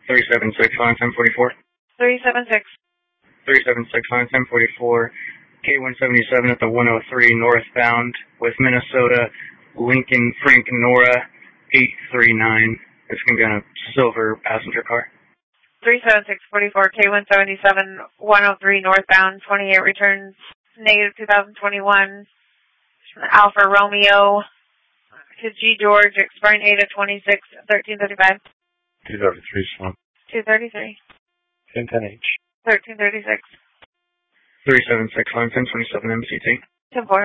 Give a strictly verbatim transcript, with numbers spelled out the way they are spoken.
three seven six on ten forty-four. three seven six. three seven six on ten forty-four. K one seventy-seven at the one oh three northbound with Minnesota, Lincoln Frank Nora eight three nine. It's going to be on a silver passenger car. three seven six four four, K one seventy-seven, one oh three northbound, twenty-eight returns, negative two thousand twenty-one, Alpha Romeo to G George, expiring Ada twenty-six, thirteen thirty-five. two thirty-three, Swan. two thirty-three. ten ten H. thirteen thirty-six. three seven six on ten twenty-seven M C T. ten four.